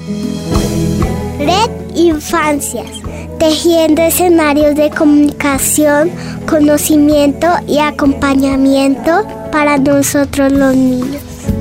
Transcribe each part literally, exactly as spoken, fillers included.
Red Infancias, tejiendo escenarios de comunicación, conocimiento y acompañamiento para nosotros los niños.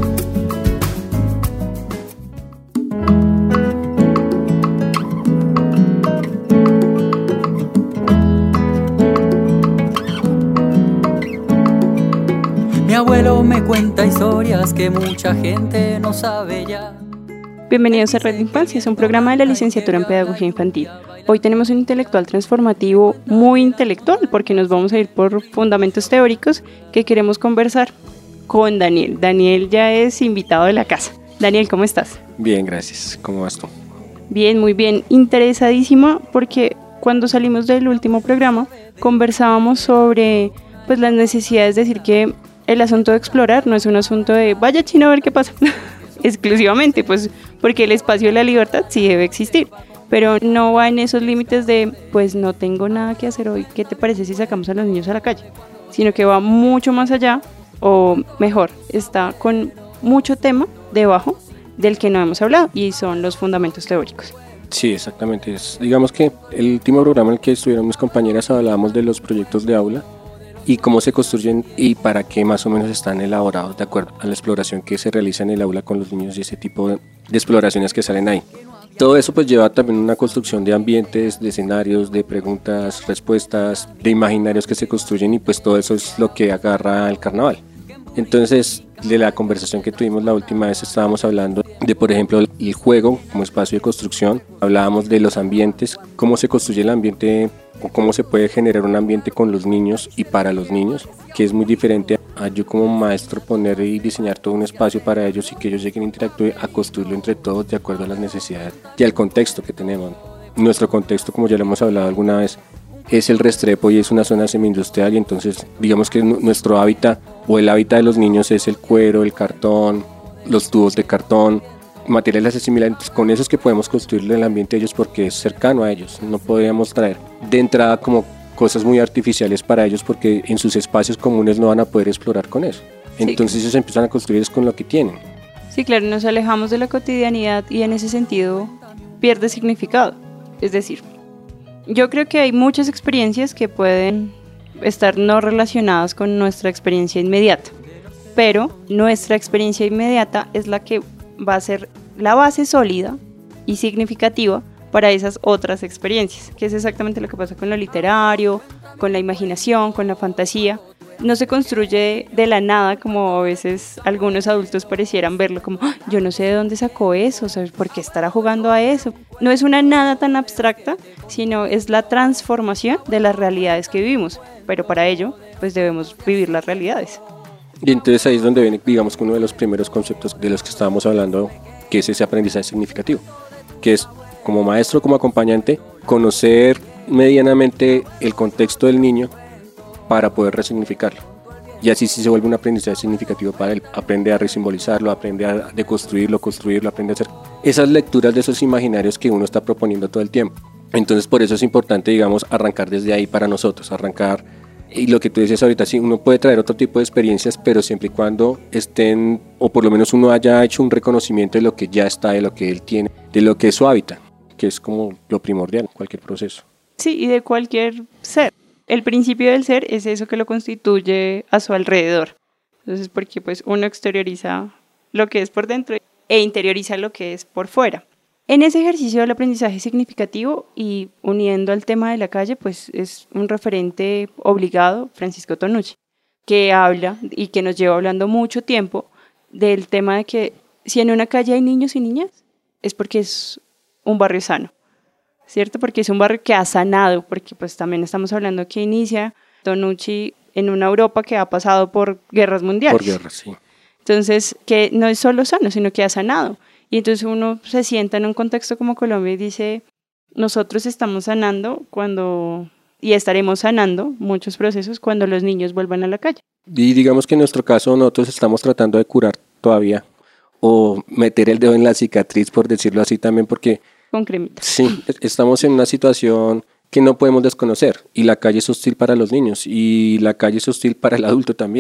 Mi abuelo me cuenta historias que mucha gente no sabe ya. Bienvenidos a Red Infancias, un programa de la licenciatura en Pedagogía Infantil. Hoy tenemos un intelectual transformativo muy intelectual porque nos vamos a ir por fundamentos teóricos que queremos conversar con Daniel. Daniel ya es invitado de la casa. Daniel, ¿cómo estás? Bien, gracias. ¿Cómo vas tú? Bien, muy bien. Interesadísima porque cuando salimos del último programa conversábamos sobre pues, las necesidades de decir que el asunto de explorar no es un asunto de vaya China a ver qué pasa exclusivamente, pues porque el espacio de la libertad sí debe existir, pero no va en esos límites de pues no tengo nada que hacer hoy, ¿qué te parece si sacamos a los niños a la calle? Sino que va mucho más allá, o mejor, está con mucho tema debajo del que no hemos hablado y son los fundamentos teóricos. Sí, exactamente. Es, digamos que el último programa en el que estuvieron mis compañeras hablábamos de los proyectos de aula y cómo se construyen y para qué más o menos están elaborados de acuerdo a la exploración que se realiza en el aula con los niños y ese tipo de, de exploraciones que salen ahí. Todo eso pues lleva también una construcción de ambientes, de escenarios, de preguntas, respuestas, de imaginarios que se construyen y pues todo eso es lo que agarra el carnaval. Entonces, de la conversación que tuvimos la última vez estábamos hablando de, por ejemplo, el juego como espacio de construcción, hablábamos de los ambientes, cómo se construye el ambiente o cómo se puede generar un ambiente con los niños y para los niños, que es muy diferente a yo como maestro poner y diseñar todo un espacio para ellos y que ellos lleguen a interactuar, a construirlo entre todos de acuerdo a las necesidades y al contexto que tenemos. Nuestro contexto, como ya lo hemos hablado alguna vez, es el Restrepo y es una zona semi-industrial y entonces digamos que nuestro hábitat o el hábitat de los niños es el cuero, el cartón, los tubos de cartón, materiales asimilados, con esos que podemos construir el ambiente de ellos porque es cercano a ellos, no podemos traer de entrada como cosas muy artificiales para ellos porque en sus espacios comunes no van a poder explorar con eso, entonces sí. Ellos empiezan a construir con lo que tienen. Sí, claro, nos alejamos de la cotidianidad y en ese sentido pierde significado, es decir, yo creo que hay muchas experiencias que pueden estar no relacionadas con nuestra experiencia inmediata, pero nuestra experiencia inmediata es la que va a ser la base sólida y significativa para esas otras experiencias, que es exactamente lo que pasa con lo literario, con la imaginación, con la fantasía. No se construye de la nada como a veces algunos adultos parecieran verlo como ¡oh! Yo no sé de dónde sacó eso, ¿sabes? ¿Por qué estará jugando a eso? No es una nada tan abstracta, sino es la transformación de las realidades que vivimos, pero para ello pues debemos vivir las realidades. Y entonces ahí es donde viene, digamos, uno de los primeros conceptos de los que estábamos hablando, que es ese aprendizaje significativo, que es como maestro, como acompañante, conocer medianamente el contexto del niño para poder resignificarlo. Y así sí se vuelve un aprendizaje significativo para él. Aprende a resimbolizarlo, aprende a deconstruirlo, construirlo, aprende a hacer esas lecturas de esos imaginarios que uno está proponiendo todo el tiempo. Entonces por eso es importante, digamos, arrancar desde ahí para nosotros, arrancar, y lo que tú decías ahorita, sí, uno puede traer otro tipo de experiencias, pero siempre y cuando estén, o por lo menos uno haya hecho un reconocimiento de lo que ya está, de lo que él tiene, de lo que es su hábitat, que es como lo primordial en cualquier proceso. Sí, y de cualquier ser. El principio del ser es eso que lo constituye a su alrededor. Entonces, porque pues uno exterioriza lo que es por dentro e interioriza lo que es por fuera. En ese ejercicio del aprendizaje significativo y uniendo al tema de la calle, pues es un referente obligado, Francisco Tonucci, que habla y que nos lleva hablando mucho tiempo del tema de que si en una calle hay niños y niñas, es porque es un barrio sano. ¿Cierto? Porque es un barrio que ha sanado, porque pues también estamos hablando que inicia Tonucci en una Europa que ha pasado por guerras mundiales. Por guerras, sí. Entonces, que no es solo sano, sino que ha sanado. Y entonces uno se sienta en un contexto como Colombia y dice, nosotros estamos sanando cuando, y estaremos sanando muchos procesos cuando los niños vuelvan a la calle. Y digamos que en nuestro caso nosotros estamos tratando de curar todavía, o meter el dedo en la cicatriz, por decirlo así también, porque con cremita. Sí, estamos en una situación que no podemos desconocer y la calle es hostil para los niños y la calle es hostil para el adulto también.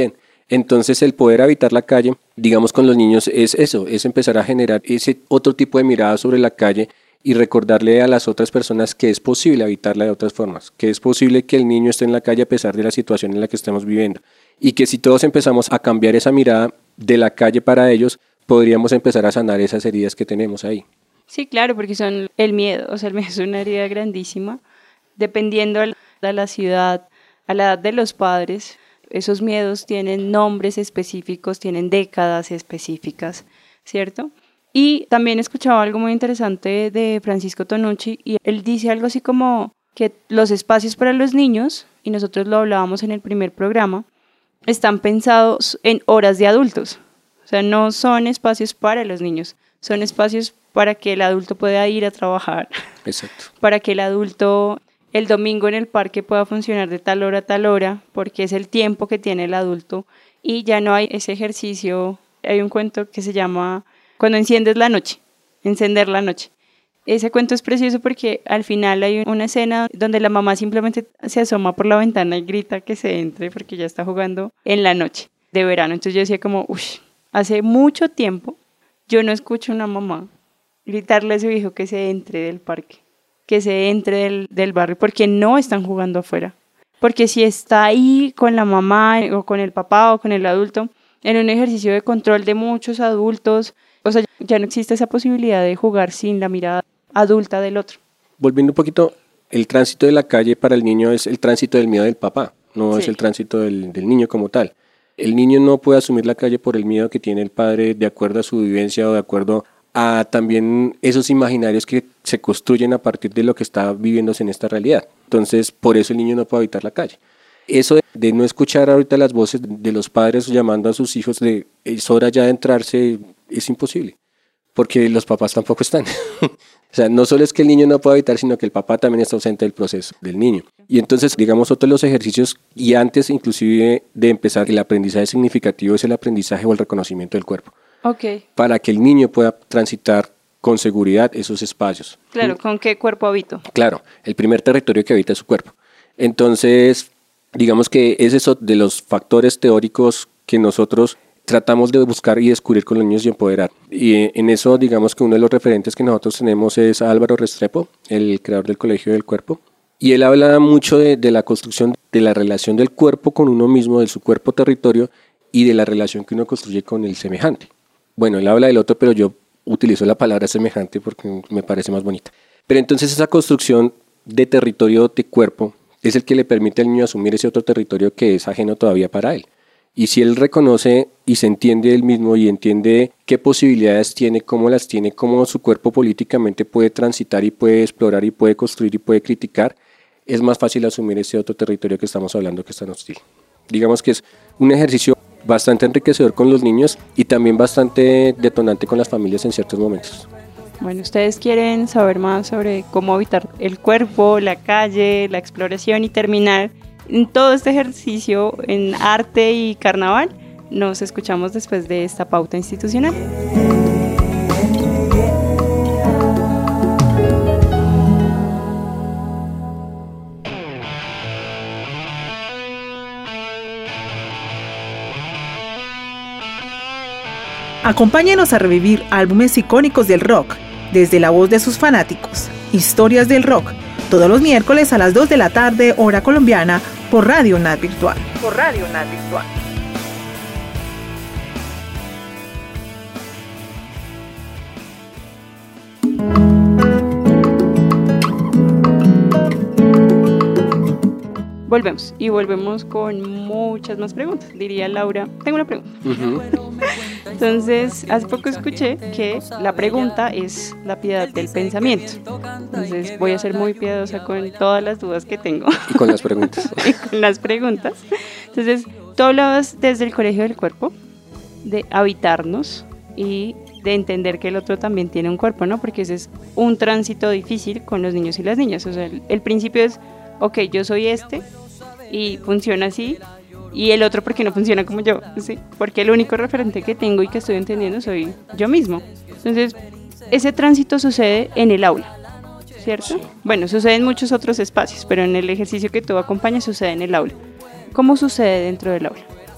Entonces el poder habitar la calle, digamos con los niños, es eso, es empezar a generar ese otro tipo de mirada sobre la calle y recordarle a las otras personas que es posible habitarla de otras formas, que es posible que el niño esté en la calle a pesar de la situación en la que estamos viviendo y que si todos empezamos a cambiar esa mirada de la calle para ellos, podríamos empezar a sanar esas heridas que tenemos ahí. Sí, claro, porque son el miedo, o sea, el miedo es una herida grandísima, dependiendo de la ciudad, a la edad de los padres. Esos miedos tienen nombres específicos, tienen décadas específicas, ¿cierto? Y también escuchaba algo muy interesante de Francisco Tonucci y él dice algo así como que los espacios para los niños, y nosotros lo hablábamos en el primer programa, están pensados en horas de adultos. O sea, no son espacios para los niños, son espacios para que el adulto pueda ir a trabajar. Exacto. Para que el adulto el domingo en el parque pueda funcionar de tal hora a tal hora, porque es el tiempo que tiene el adulto y ya no hay ese ejercicio. Hay un cuento que se llama Cuando enciendes la noche, encender la noche. Ese cuento es precioso porque al final hay una escena donde la mamá simplemente se asoma por la ventana y grita que se entre porque ya está jugando en la noche de verano. Entonces yo decía como, uff, hace mucho tiempo yo no escucho a una mamá gritarle a su hijo que se entre del parque, que se entre del, del barrio, porque no están jugando afuera. Porque si está ahí con la mamá o con el papá o con el adulto, en un ejercicio de control de muchos adultos, o sea, ya no existe esa posibilidad de jugar sin la mirada adulta del otro. Volviendo un poquito, el tránsito de la calle para el niño es el tránsito del miedo del papá, no sí. es el tránsito del, del niño como tal. El niño no puede asumir la calle por el miedo que tiene el padre de acuerdo a su vivencia o de acuerdo a también esos imaginarios que se construyen a partir de lo que está viviéndose en esta realidad. Entonces, por eso el niño no puede habitar la calle. Eso de, de no escuchar ahorita las voces de los padres llamando a sus hijos de es hora ya de entrarse, es imposible, porque los papás tampoco están. O sea, no solo es que el niño no pueda habitar, sino que el papá también está ausente del proceso del niño. Y entonces, digamos, otro de los ejercicios, y antes inclusive de empezar el aprendizaje significativo, es el aprendizaje o el reconocimiento del cuerpo. Okay. Para que el niño pueda transitar con seguridad esos espacios. Claro, ¿con qué cuerpo habito? Claro, el primer territorio que habita es su cuerpo. Entonces, digamos que es eso de los factores teóricos que nosotros tratamos de buscar y descubrir con los niños y empoderar. Y en eso, digamos que uno de los referentes que nosotros tenemos es a Álvaro Restrepo, el creador del Colegio del Cuerpo. Y él habla mucho de, de la construcción de la relación del cuerpo con uno mismo, de su cuerpo territorio y de la relación que uno construye con el semejante. Bueno, él habla del otro, pero yo utilizo la palabra semejante porque me parece más bonita. Pero entonces esa construcción de territorio de cuerpo es el que le permite al niño asumir ese otro territorio que es ajeno todavía para él. Y si él reconoce y se entiende él mismo y entiende qué posibilidades tiene, cómo las tiene, cómo su cuerpo políticamente puede transitar y puede explorar y puede construir y puede criticar, es más fácil asumir ese otro territorio que estamos hablando que es tan hostil. Digamos que es un ejercicio bastante enriquecedor con los niños y también bastante detonante con las familias en ciertos momentos. Bueno, ¿ustedes quieren saber más sobre cómo habitar el cuerpo, la calle, la exploración y terminar en todo este ejercicio en arte y carnaval? Nos escuchamos después de esta pauta institucional. Acompáñenos a revivir álbumes icónicos del rock, desde la voz de sus fanáticos. Historias del rock, todos los miércoles a las dos de la tarde, hora colombiana, por Radio UNAD Virtual. Por Radio UNAD Virtual. Volvemos y volvemos con muchas más preguntas, diría Laura. Tengo una pregunta. Uh-huh. Entonces, hace poco escuché que la pregunta es la piedad del pensamiento. Entonces, voy a ser muy piadosa con todas las dudas que tengo. Y con las preguntas. y con las preguntas. Entonces, tú hablabas desde el Colegio del Cuerpo de habitarnos y de entender que el otro también tiene un cuerpo, ¿no? Porque ese es un tránsito difícil con los niños y las niñas. O sea, el, el principio es, ok, yo soy este y funciona así, y el otro porque no funciona como yo, ¿sí? Porque el único referente que tengo y que estoy entendiendo soy yo mismo. Entonces, ese tránsito sucede en el aula, ¿cierto? Sí. Bueno, sucede en muchos otros espacios, pero en el ejercicio que tú acompañas sucede en el aula. ¿Cómo sucede dentro del aula?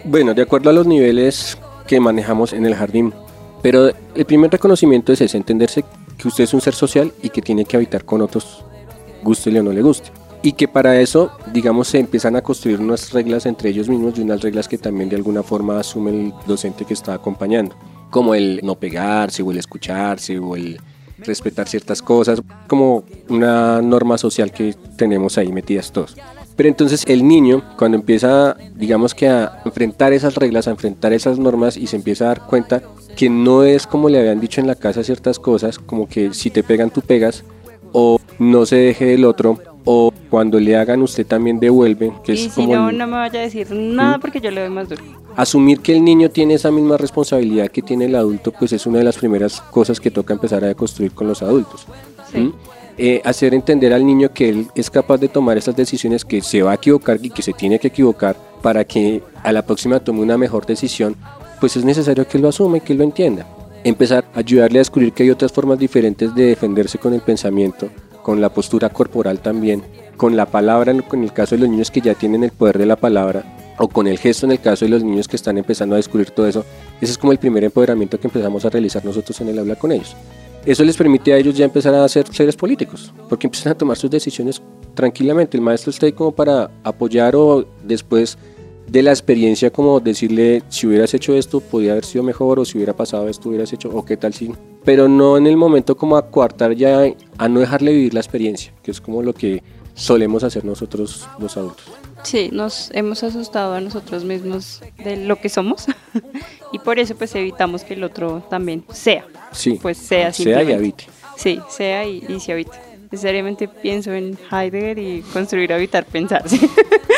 Bueno, de acuerdo a los niveles que manejamos en el jardín, pero el primer reconocimiento es ese, entenderse que usted es un ser social y que tiene que habitar con otros, guste o no le guste. Y que para eso, digamos, se empiezan a construir unas reglas entre ellos mismos y unas reglas que también de alguna forma asume el docente que está acompañando, como el no pegarse o el escucharse o el respetar ciertas cosas, como una norma social que tenemos ahí metidas todos. Pero entonces el niño, cuando empieza, digamos que a enfrentar esas reglas, a enfrentar esas normas y se empieza a dar cuenta que no es como le habían dicho en la casa ciertas cosas, como que si te pegan tú pegas, o no se deje del otro, o cuando le hagan usted también devuelve, que y es si como no, el, no me vaya a decir nada porque yo le doy más duro. asumir que el niño tiene esa misma responsabilidad que tiene el adulto, pues es una de las primeras cosas que toca empezar a construir con los adultos. Sí. ¿Mm? Eh, hacer entender al niño que él es capaz de tomar esas decisiones, que se va a equivocar y que se tiene que equivocar para que a la próxima tome una mejor decisión, pues es necesario que lo asuma y que lo entienda. Empezar a ayudarle a descubrir que hay otras formas diferentes de defenderse con el pensamiento, con la postura corporal también, con la palabra en el caso de los niños que ya tienen el poder de la palabra, o con el gesto en el caso de los niños que están empezando a descubrir todo eso. Ese es como el primer empoderamiento que empezamos a realizar nosotros en el aula con ellos. Eso les permite a ellos ya empezar a ser seres políticos, porque empiezan a tomar sus decisiones tranquilamente. El maestro está ahí como para apoyar, o después de la experiencia como decirle, si hubieras hecho esto podría haber sido mejor, o si hubiera pasado esto hubieras hecho, o qué tal si, pero no en el momento como a coartar ya, a no dejarle vivir la experiencia, que es como lo que solemos hacer nosotros los adultos. Sí, nos hemos asustado a nosotros mismos de lo que somos y por eso pues evitamos que el otro también sea. Sí, pues sea, sea y habite. Sí, sea y, y se habite. Necesariamente pienso en Heidegger y construir, habitar, pensar. ¿Sí?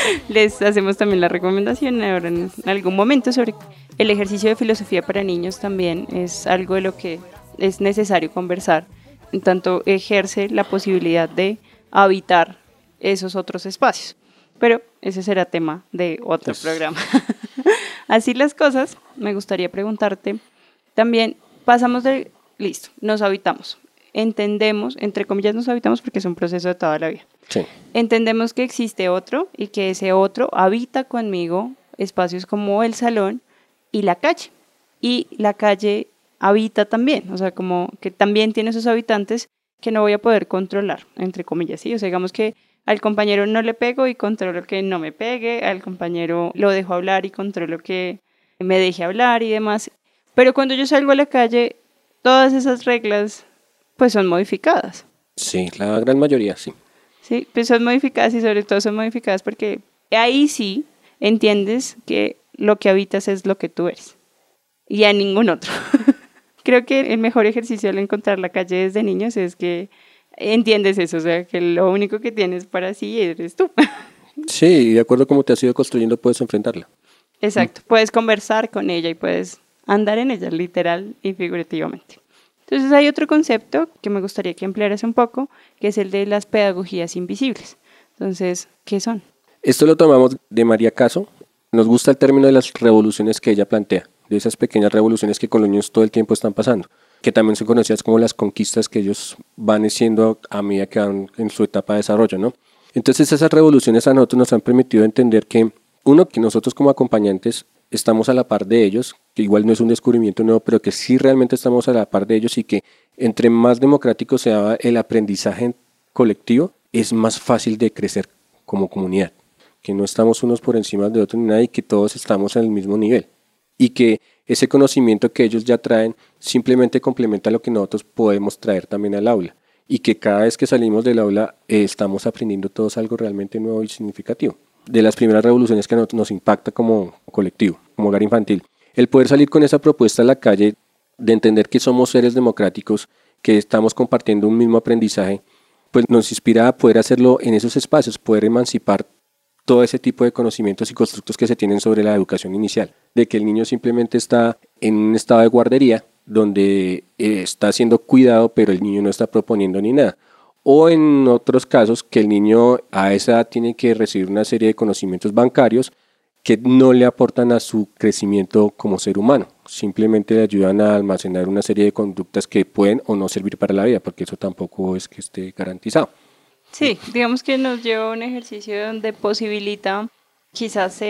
Les hacemos también la recomendación ahora en algún momento sobre el ejercicio de filosofía para niños. También es algo de lo que es necesario conversar, en tanto ejerce la posibilidad de habitar esos otros espacios. Pero ese será tema de otro yes. programa. Así las cosas, me gustaría preguntarte también, pasamos de, listo, nos habitamos, entendemos, entre comillas nos habitamos porque es un proceso de toda la vida. Sí. Entendemos que existe otro y que ese otro habita conmigo espacios como el salón y la calle. Y la calle habita también, o sea, como que también tiene sus habitantes que no voy a poder controlar, entre comillas, ¿sí? O sea, digamos que al compañero no le pego y controlo que no me pegue, al compañero lo dejo hablar y controlo que me deje hablar y demás. Pero cuando yo salgo a la calle, todas esas reglas pues son modificadas. Sí, la gran mayoría, sí. Sí, pues son modificadas y sobre todo son modificadas porque ahí sí entiendes que lo que habitas es lo que tú eres y a ningún otro. Creo que el mejor ejercicio al encontrar la calle desde niños es que entiendes eso, o sea, que lo único que tienes para sí eres tú. Sí, y de acuerdo a cómo te has ido construyendo puedes enfrentarla. Exacto, puedes conversar con ella y puedes andar en ella, literal y figurativamente. Entonces hay otro concepto que me gustaría que emplearas un poco, que es el de las pedagogías invisibles. Entonces, ¿qué son? Esto lo tomamos de María Caso. Nos gusta el término de las revoluciones que ella plantea, de esas pequeñas revoluciones que con los niños todo el tiempo están pasando, que también son conocidas como las conquistas que ellos van haciendo a medida que van en su etapa de desarrollo, ¿no? Entonces esas revoluciones a nosotros nos han permitido entender que, uno, que nosotros como acompañantes estamos a la par de ellos, que igual no es un descubrimiento nuevo, pero que sí realmente estamos a la par de ellos y que entre más democrático sea el aprendizaje colectivo, es más fácil de crecer como comunidad, que no estamos unos por encima de otros ni nada y que todos estamos en el mismo nivel. Y que ese conocimiento que ellos ya traen simplemente complementa lo que nosotros podemos traer también al aula. Y que cada vez que salimos del aula eh, estamos aprendiendo todos algo realmente nuevo y significativo. De las primeras revoluciones que nos, nos impacta como colectivo, como hogar infantil. El poder salir con esa propuesta a la calle, de entender que somos seres democráticos, que estamos compartiendo un mismo aprendizaje, pues nos inspira a poder hacerlo en esos espacios, poder emancipar todo ese tipo de conocimientos y constructos que se tienen sobre la educación inicial, de que el niño simplemente está en un estado de guardería donde eh, está siendo cuidado, pero el niño no está proponiendo ni nada. O en otros casos que el niño a esa edad tiene que recibir una serie de conocimientos bancarios que no le aportan a su crecimiento como ser humano, simplemente le ayudan a almacenar una serie de conductas que pueden o no servir para la vida, porque eso tampoco es que esté garantizado. Sí, digamos que nos lleva a un ejercicio donde posibilita quizás ser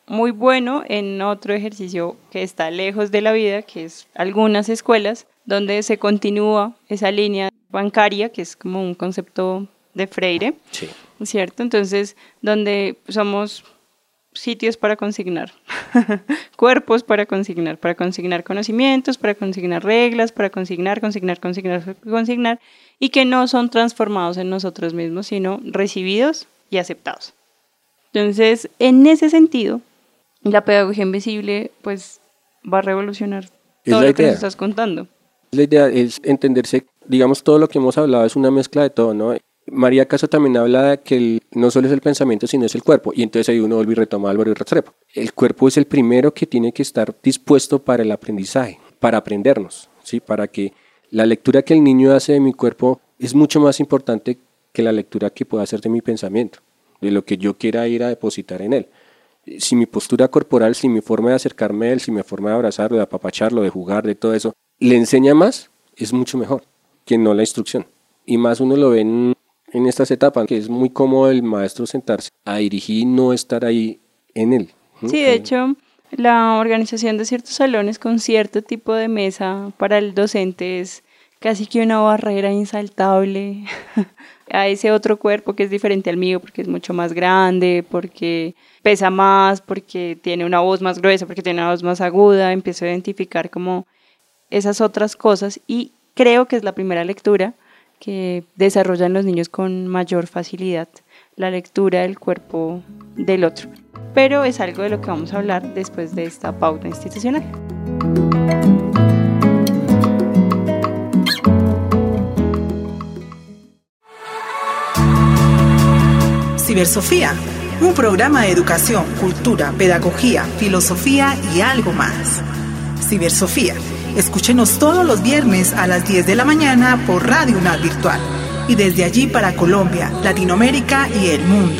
muy bueno en otro ejercicio que está lejos de la vida, que es algunas escuelas donde se continúa esa línea bancaria, que es como un concepto de Freire, Sí. ¿cierto? Entonces, donde somos sitios para consignar, cuerpos para consignar, para consignar conocimientos, para consignar reglas, para consignar, consignar, consignar, consignar, y que no son transformados en nosotros mismos, sino recibidos y aceptados. Entonces, en ese sentido, la pedagogía invisible pues va a revolucionar Es todo la lo que idea. nos estás contando. La idea es entenderse, digamos, todo lo que hemos hablado es una mezcla de todo, ¿no? María Caso también habla de que el- no solo es el pensamiento, sino es el cuerpo. Y entonces ahí uno vuelve y retoma a Álvaro y Restrepo. El cuerpo es el primero que tiene que estar dispuesto para el aprendizaje, para aprendernos, ¿sí? Para que la lectura que el niño hace de mi cuerpo es mucho más importante que la lectura que pueda hacer de mi pensamiento, de lo que yo quiera ir a depositar en él. Si mi postura corporal, si mi forma de acercarme a él, si mi forma de abrazarlo, de apapacharlo, de jugar, de todo eso, le enseña más, es mucho mejor que no la instrucción. Y más uno lo ve en, en estas etapas, que es muy cómodo el maestro sentarse a dirigir y no estar ahí en él. ¿no? Sí, de hecho, la organización de ciertos salones con cierto tipo de mesa para el docente es casi que una barrera insaltable a ese otro cuerpo que es diferente al mío porque es mucho más grande, porque pesa más, porque tiene una voz más gruesa, porque tiene una voz más aguda. Empiezo a identificar como esas otras cosas y creo que es la primera lectura que desarrollan los niños con mayor facilidad, la lectura del cuerpo del otro. Pero es algo de lo que vamos a hablar después de esta pauta institucional. Cibersofía, un programa de educación, cultura, pedagogía, filosofía y algo más. Cibersofía, escúchenos todos los viernes a las diez de la mañana por Radio UNAD Virtual y desde allí para Colombia, Latinoamérica y el mundo.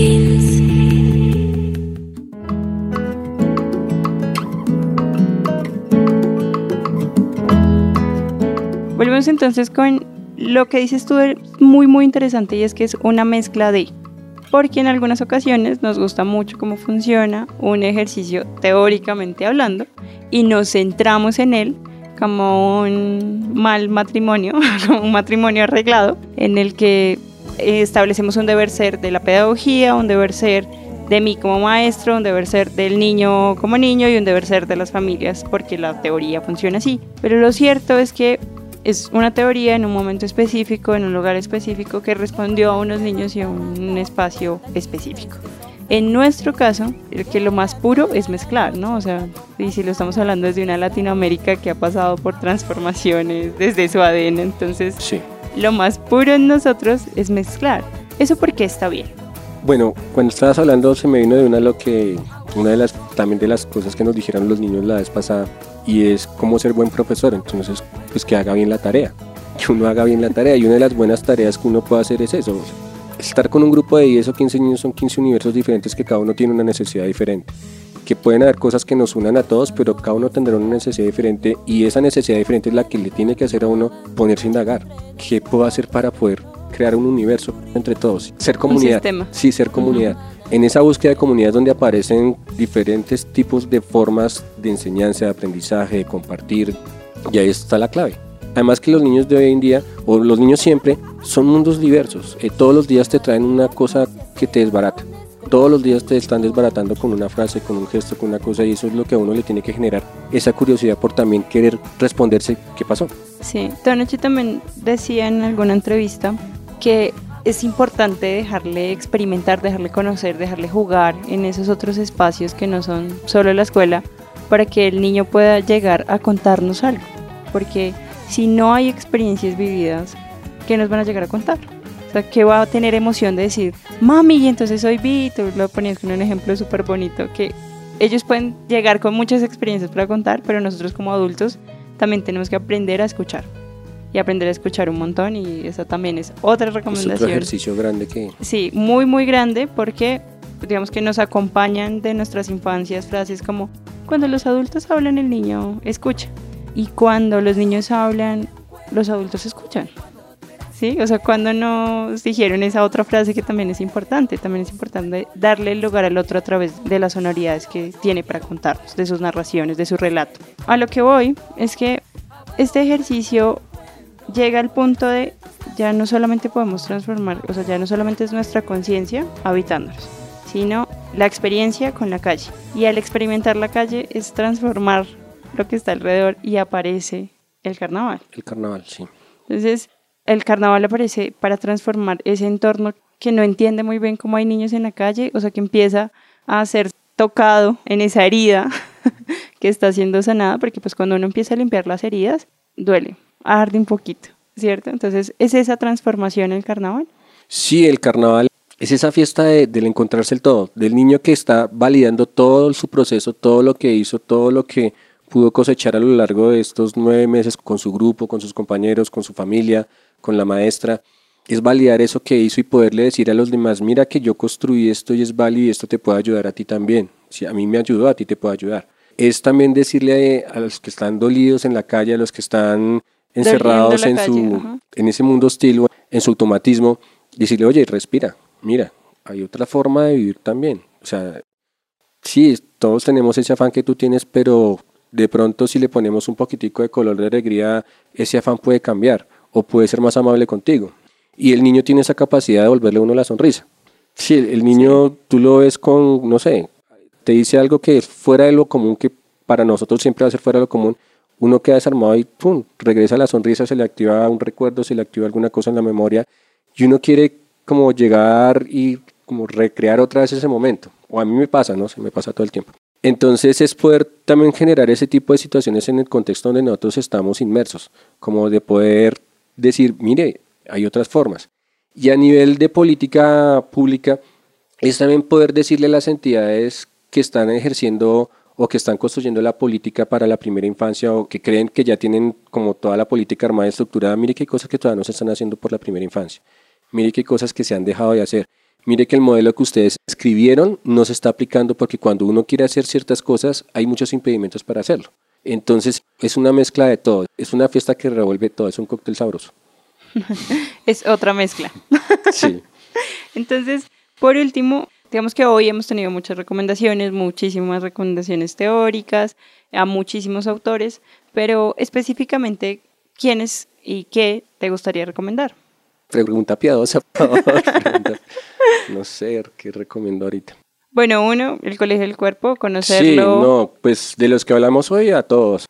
Volvemos entonces con lo que dices tú, muy muy interesante, y es que es una mezcla de, porque en algunas ocasiones nos gusta mucho cómo funciona un ejercicio teóricamente hablando y nos centramos en él como un mal matrimonio, como un matrimonio arreglado, en el que establecemos un deber ser de la pedagogía, un deber ser de mí como maestro, un deber ser del niño como niño y un deber ser de las familias, porque la teoría funciona así. Pero lo cierto es que es una teoría en un momento específico, en un lugar específico, que respondió a unos niños y a un espacio específico. En nuestro caso, el que lo más puro es mezclar, ¿no? O sea, y si lo estamos hablando desde una Latinoamérica que ha pasado por transformaciones desde su A D N, entonces Sí. lo más puro en nosotros es mezclar. ¿Eso por qué está bien? Bueno, cuando estabas hablando se me vino de una lo que una de las también de las cosas que nos dijeron los niños la vez pasada, y es cómo ser buen profesor. Entonces, pues que haga bien la tarea, que uno haga bien la tarea, y una de las buenas tareas que uno puede hacer es eso, estar con un grupo de diez o quince niños. Son quince universos diferentes que cada uno tiene una necesidad diferente, que pueden haber cosas que nos unan a todos, pero cada uno tendrá una necesidad diferente, y esa necesidad diferente es la que le tiene que hacer a uno ponerse a indagar. ¿Qué puedo hacer para poder crear un universo entre todos? Ser comunidad. Un sistema. Sí, ser comunidad. Uh-huh. En esa búsqueda de comunidad es donde aparecen diferentes tipos de formas de enseñanza, de aprendizaje, de compartir, y ahí está la clave. Además que los niños de hoy en día, o los niños siempre, son mundos diversos. Eh, todos los días te traen una cosa que te desbarata. Todos los días te están desbaratando con una frase, con un gesto, con una cosa, y eso es lo que a uno le tiene que generar, esa curiosidad por también querer responderse qué pasó. Sí, Tonochi también decía en alguna entrevista que es importante dejarle experimentar, dejarle conocer, dejarle jugar en esos otros espacios que no son solo la escuela, para que el niño pueda llegar a contarnos algo. Porque si no hay experiencias vividas, ¿qué nos van a llegar a contar? O sea, ¿qué va a tener emoción de decir, mami, y entonces hoy vi? Tú lo ponías con un ejemplo súper bonito, que ellos pueden llegar con muchas experiencias para contar, pero nosotros como adultos también tenemos que aprender a escuchar. Y aprender a escuchar un montón, y eso también es otra recomendación. Es otro ejercicio grande que... Sí, muy muy grande, porque digamos que nos acompañan de nuestras infancias frases como, cuando los adultos hablan el niño escucha, y cuando los niños hablan los adultos escuchan. ¿Sí? O sea, cuando nos dijeron esa otra frase que también es importante, también es importante darle el lugar al otro a través de las sonoridades que tiene para contarnos, de sus narraciones, de su relato. A lo que voy es que este ejercicio llega al punto de ya no solamente podemos transformar, o sea, ya no solamente es nuestra conciencia habitándonos, sino la experiencia con la calle. Y al experimentar la calle es transformar lo que está alrededor y aparece el carnaval. El carnaval, sí. Entonces, el carnaval aparece para transformar ese entorno que no entiende muy bien cómo hay niños en la calle, o sea, que empieza a ser tocado en esa herida que está siendo sanada, porque pues cuando uno empieza a limpiar las heridas, duele, arde un poquito, ¿cierto? Entonces, ¿es esa transformación el carnaval? Sí, el carnaval es esa fiesta de, del encontrarse el todo, del niño que está validando todo su proceso, todo lo que hizo, todo lo que pudo cosechar a lo largo de estos nueve meses con su grupo, con sus compañeros, con su familia, con la maestra. Es validar eso que hizo y poderle decir a los demás, mira que yo construí esto y es válido y esto te puede ayudar a ti también. Si a mí me ayudó, a ti te puede ayudar. Es también decirle a, a los que están dolidos en la calle, a los que están encerrados en, calle, su, en ese mundo hostil, en su automatismo, decirle, oye, respira, mira, hay otra forma de vivir también. O sea, sí, todos tenemos ese afán que tú tienes, pero de pronto si le ponemos un poquitico de color de alegría, ese afán puede cambiar o puede ser más amable contigo. Y el niño tiene esa capacidad de devolverle a uno la sonrisa. Sí, el niño sí. Tú lo ves con, no sé, te dice algo que es fuera de lo común, que para nosotros siempre va a ser fuera de lo común, uno queda desarmado y pum, regresa la sonrisa, se le activa un recuerdo, se le activa alguna cosa en la memoria y uno quiere como llegar y como recrear otra vez ese momento. O a mí me pasa, ¿no? Se me pasa todo el tiempo. Entonces es poder también generar ese tipo de situaciones en el contexto donde nosotros estamos inmersos, como de poder decir, mire, hay otras formas. Y a nivel de política pública es también poder decirle a las entidades que están ejerciendo o que están construyendo la política para la primera infancia o que creen que ya tienen como toda la política armada y estructurada, mire qué cosas que todavía no se están haciendo por la primera infancia, mire qué cosas que se han dejado de hacer. Mire que el modelo que ustedes escribieron no se está aplicando porque cuando uno quiere hacer ciertas cosas hay muchos impedimentos para hacerlo. Entonces es una mezcla de todo, es una fiesta que revuelve todo, es un cóctel sabroso. Es otra mezcla. Sí. Entonces, por último, digamos que hoy hemos tenido muchas recomendaciones, muchísimas recomendaciones teóricas, a muchísimos autores, pero específicamente, ¿quiénes y qué te gustaría recomendar? Pregunta piadosa, por favor. Pregunta. No sé, ¿qué recomiendo ahorita? Bueno, uno, el Colegio del Cuerpo, conocerlo. Sí, no, pues de los que hablamos hoy a todos.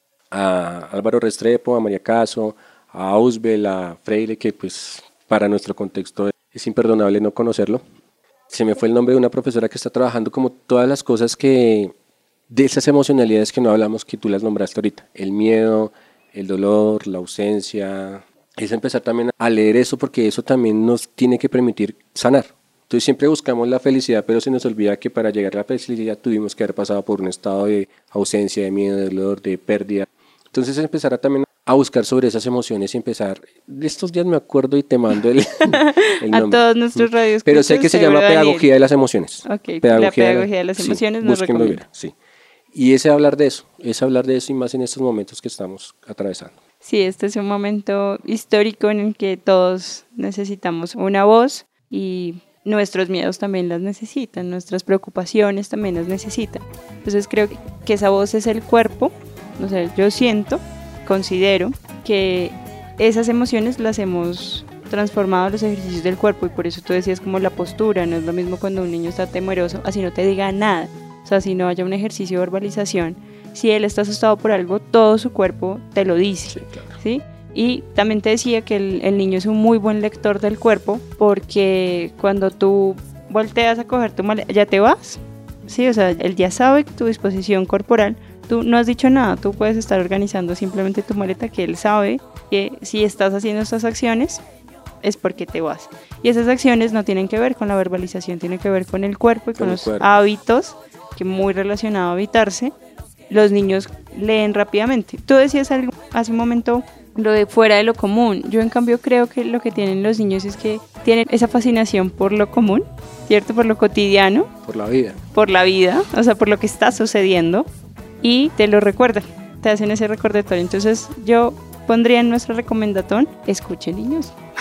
A Álvaro Restrepo, a María Caso, a Ausbel, a Freire, que pues para nuestro contexto es imperdonable no conocerlo. Se me fue el nombre de una profesora que está trabajando como todas las cosas que, de esas emocionalidades que no hablamos, que tú las nombraste ahorita. El miedo, el dolor, la ausencia. Es empezar también a leer eso porque eso también nos tiene que permitir sanar. Entonces siempre buscamos la felicidad, pero se nos olvida que para llegar a la felicidad tuvimos que haber pasado por un estado de ausencia, de miedo, de dolor, de pérdida. Entonces empezar a también a buscar sobre esas emociones y empezar, de estos días me acuerdo y te mando el, el nombre. A todos nuestros radios. Pero sé que se llama Pedagogía de las Emociones. Ok, pedagogía la Pedagogía de las Emociones sí, nos recomienda. Ver, sí. Y es hablar de eso, es hablar de eso y más en estos momentos que estamos atravesando. Sí, este es un momento histórico en el que todos necesitamos una voz y nuestros miedos también las necesitan, nuestras preocupaciones también las necesitan. Entonces creo que esa voz es el cuerpo, o sea, yo siento, considero que esas emociones las hemos transformado en los ejercicios del cuerpo y por eso tú decías como la postura, no es lo mismo cuando un niño está temeroso, así no te diga nada, o sea, si no haya un ejercicio de verbalización, si él está asustado por algo, todo su cuerpo te lo dice, sí, claro. ¿Sí? Y también te decía que el, el niño es un muy buen lector del cuerpo porque cuando tú volteas a coger tu maleta, ya te vas, ¿sí? O sea, él ya sabe tu disposición corporal, tú no has dicho nada, tú puedes estar organizando simplemente tu maleta que él sabe que si estás haciendo estas acciones es porque te vas. Y esas acciones no tienen que ver con la verbalización, tienen que ver con el cuerpo y con, con los cuerpo. hábitos, que muy relacionado a habitarse, los niños leen rápidamente. Tú decías algo hace un momento, lo de fuera de lo común. Yo en cambio creo que lo que tienen los niños es que tienen esa fascinación por lo común, ¿cierto? Por lo cotidiano. Por la vida. Por la vida, o sea, por lo que está sucediendo y te lo recuerdan, te hacen ese recordatorio. Entonces yo pondría en nuestro recomendatón, escuchen niños.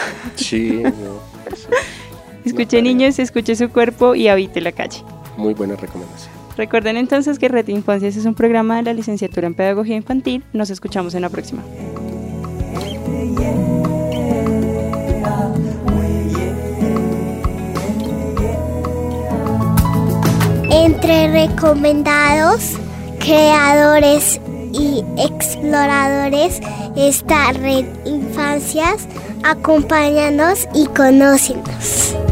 Sí, no, eso, Escuche no, niños, escuche su cuerpo y habite la calle. muy buena recomendación. Recuerden entonces que Red Infancias es un programa de la licenciatura en Pedagogía Infantil. Nos escuchamos en la próxima. Entre recomendados, creadores y exploradores está Red Infancias. Acompáñanos y conócenos.